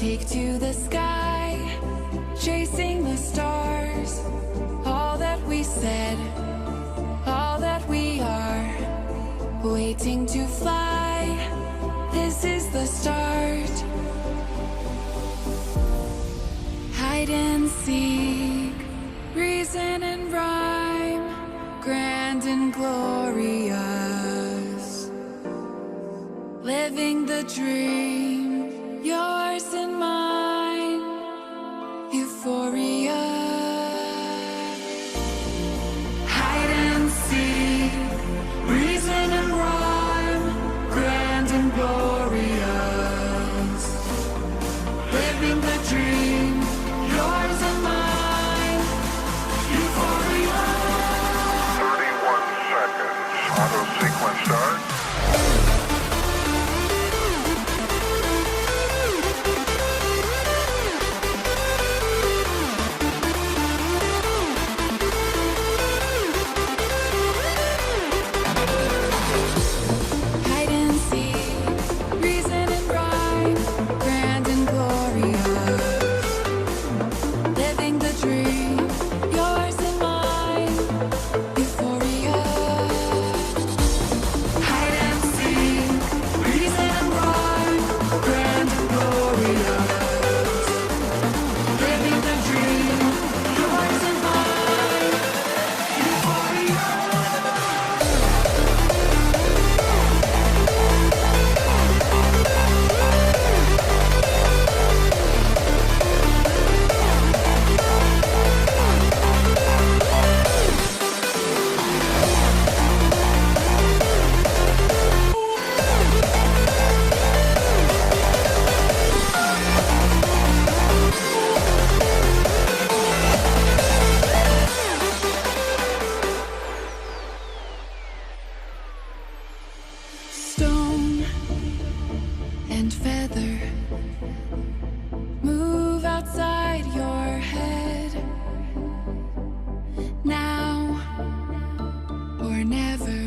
Take to the sky, chasing the stars. All that we said, all that we are, waiting to fly. This is the start. Hide and seek, reason and rhyme, grand and glorious. Living the dream, yours and mine, euphoria. Hide and seek, reason and rhyme, grand and glorious. Living the dream, yours and mine, euphoria. 31 seconds. Auto sequence start. Hide and seek, reason and rhyme, grand and glorious. Living the dream, yours and mine, euphoria. Hide and seek, reason and rhyme, grand and glorious. Living the dream, yours and mine, euphoria. Stone and feather move outside your head. Now or never,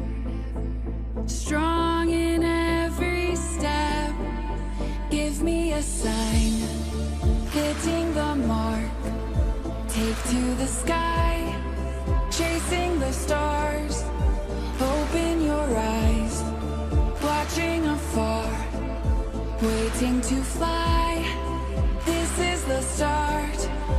strong in every step. Give me a sign, hitting the mark. Take to the sky, chasing the stars. Open your eyes, watching afar, waiting to fly. This is the start.